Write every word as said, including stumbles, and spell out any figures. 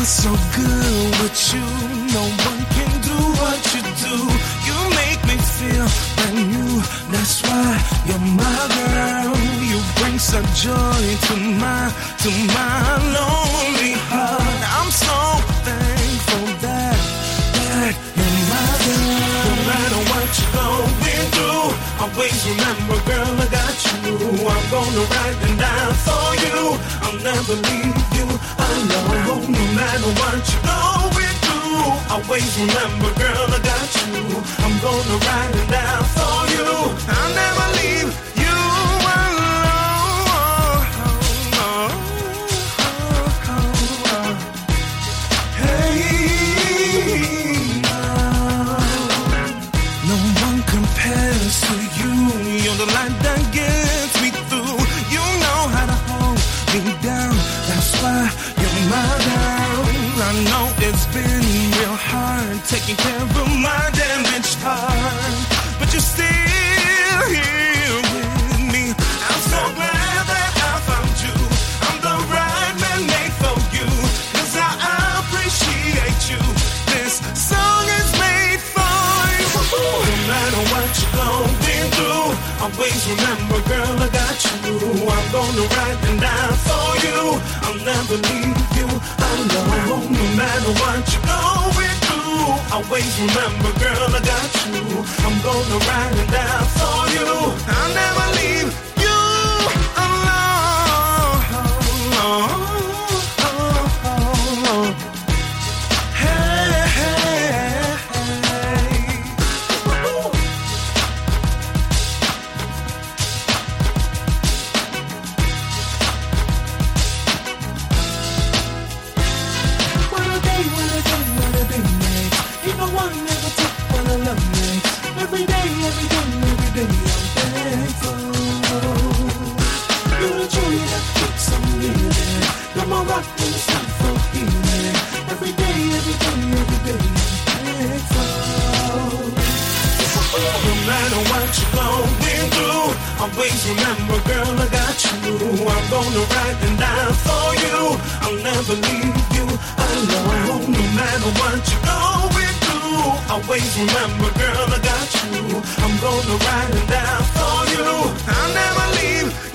so good with you. No one can do what you do. You make me feel brand new. That's why you're my girl. You bring some joy to my, to my lonely heart. I'm so thankful that, that you're my girl. No matter what you're going through, always remember, girl, I got you. I'm gonna ride and die for you. I'll never leave you alone. No matter what you're going through, always remember, girl, I got you. I'm gonna ride and die for you. I'll never leave you alone. Hey, no one compares to you. You're the light that gets me through. You know how to hold me down. That's why you're my girl. I know it's been real hard taking care of my damaged heart, but you're still here with me. I'm so glad that I found you. I'm the right man made for you, 'cause I appreciate you. This song is made for you. No matter what you're going through, always remember, girl, I got you. I'm gonna ride and die for you. I'll never leave you alone. No matter what you're going through, always remember, girl, I got you. I'm gonna ride and die for you. I'll never leave you alone. Hey, hey, hey. What a day, what a day, what a day makes. Ain't no one ever took what I love makes. Every day, every day, every day I'm thankful. You're the joy that keeps on giving. You're my rock when it's time for healing. Every day, every day, every day I'm thankful. No matter what you're going through, always remember, girl, I got you. I'm gonna ride and die for you. I'll never leave you alone. No matter what you're going through, always remember, girl, I got you. I'm gonna ride and die for you. I'll never leave